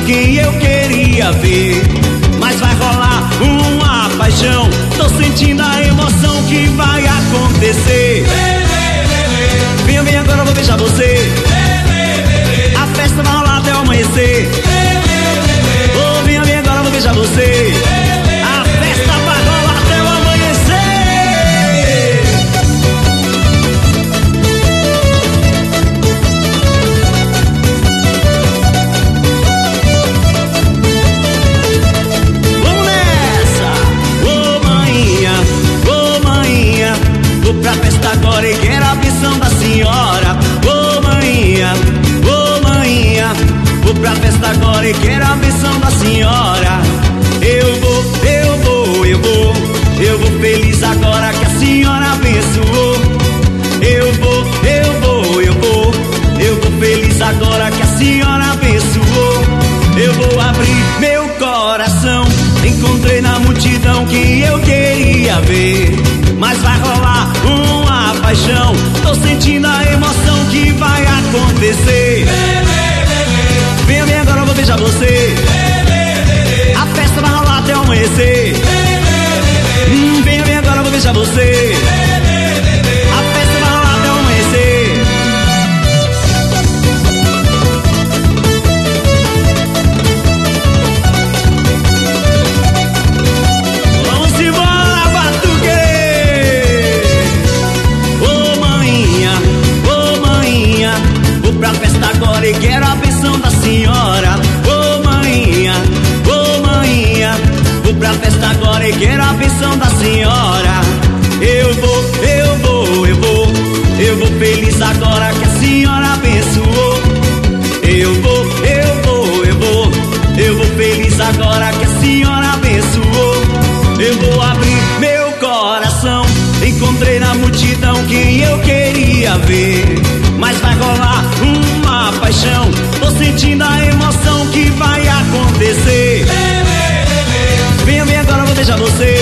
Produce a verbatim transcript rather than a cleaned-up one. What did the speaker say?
que eu queria ver. Mas vai rolar uma paixão, tô sentindo a emoção que vai acontecer. Venha, venha agora, eu vou beijar você. A festa vai rolar até o amanhecer. Oh, venha, venha agora, eu vou beijar você. A festa vai rolar até o amanhecer. Vamos nessa! Ô maninha, ô maninha, vou pra festa agora e quero a benção da senhora. Ô maninha, ô maninha, vou pra festa agora e quero a benção da senhora. Eu vou, eu vou, eu vou, eu vou feliz agora que a senhora abençoou. Eu vou, eu vou, eu vou, eu vou feliz agora que a senhora abençoou. Eu vou abrir meu coração, encontrei na multidão que eu queria ver. Mas vai rolar uma paixão, tô sentindo a emoção que vai acontecer. Venha, venha agora, eu vou beijar você. A festa vai rolar até o amanhecer. Hum, venha, venha agora, eu vou beijar você. A festa vai rolar até o amanhecer. Vamos embora, batuque! Ô maninha, ô maninha, vou pra festa agora e quero a benção da senhora. Ô maninha, ô maninha, vou pra festa agora e quero a benção da senhora. Eu vou, eu vou, eu vou, eu vou feliz agora que a senhora abençoou. Eu vou, eu vou, eu vou, eu vou feliz agora que a senhora abençoou. Eu vou abrir meu coração, encontrei na multidão quem eu queria ver. Mas vai rolar uma paixão, tô sentindo a emoção que vai acontecer. Venha, venha agora, eu vou beijar você.